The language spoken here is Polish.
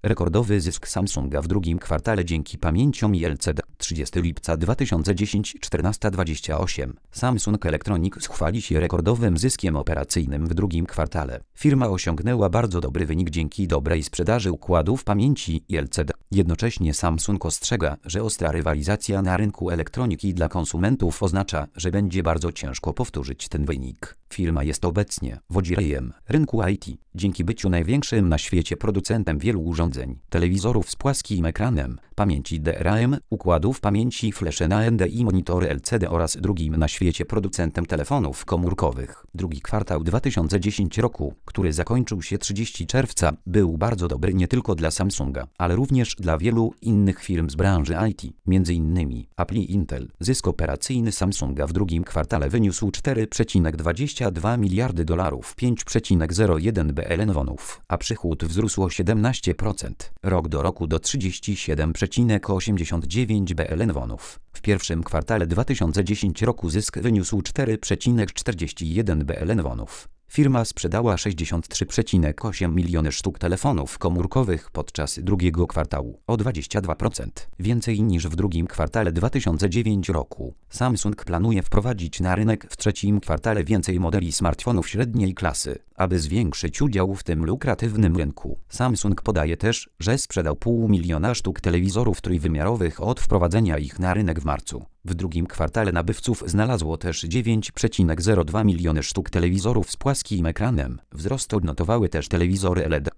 Rekordowy zysk Samsunga w drugim kwartale dzięki pamięciom i LCD. 30 lipca 2010 14:28. Samsung Electronics chwali się rekordowym zyskiem operacyjnym w drugim kwartale. Firma osiągnęła bardzo dobry wynik dzięki dobrej sprzedaży układów pamięci i LCD. Jednocześnie Samsung ostrzega, że ostra rywalizacja na rynku elektroniki dla konsumentów oznacza, że będzie bardzo ciężko powtórzyć ten wynik. Firma jest obecnie wodzirejem rynku IT, dzięki byciu największym na świecie producentem wielu urządzeń, telewizorów z płaskim ekranem, pamięci DRAM, układów pamięci flash NAND i monitory LCD oraz drugim na świecie producentem telefonów komórkowych. Drugi kwartał 2010 roku, który zakończył się 30 czerwca, był bardzo dobry nie tylko dla Samsunga, ale również dla wielu innych firm z branży IT, m.in. Apple i Intel. Zysk operacyjny Samsunga w drugim kwartale wyniósł 4,22 miliardy dolarów, 5,01 bilionów wonów, a przychód wzrósł o 17%, rok do roku do 37,89 bilionów wonów. W pierwszym kwartale 2010 roku zysk wyniósł 4,41 bilionów wonów. Firma sprzedała 63,8 miliony sztuk telefonów komórkowych podczas drugiego kwartału, o 22% więcej niż w drugim kwartale 2009 roku. Samsung planuje wprowadzić na rynek w trzecim kwartale więcej modeli smartfonów średniej klasy, aby zwiększyć udział w tym lukratywnym rynku. Samsung podaje też, że sprzedał 500,000 sztuk telewizorów trójwymiarowych od wprowadzenia ich na rynek w marcu. W drugim kwartale nabywców znalazło też 9,02 miliony sztuk telewizorów z płaskim ekranem. Wzrost odnotowały też telewizory LED.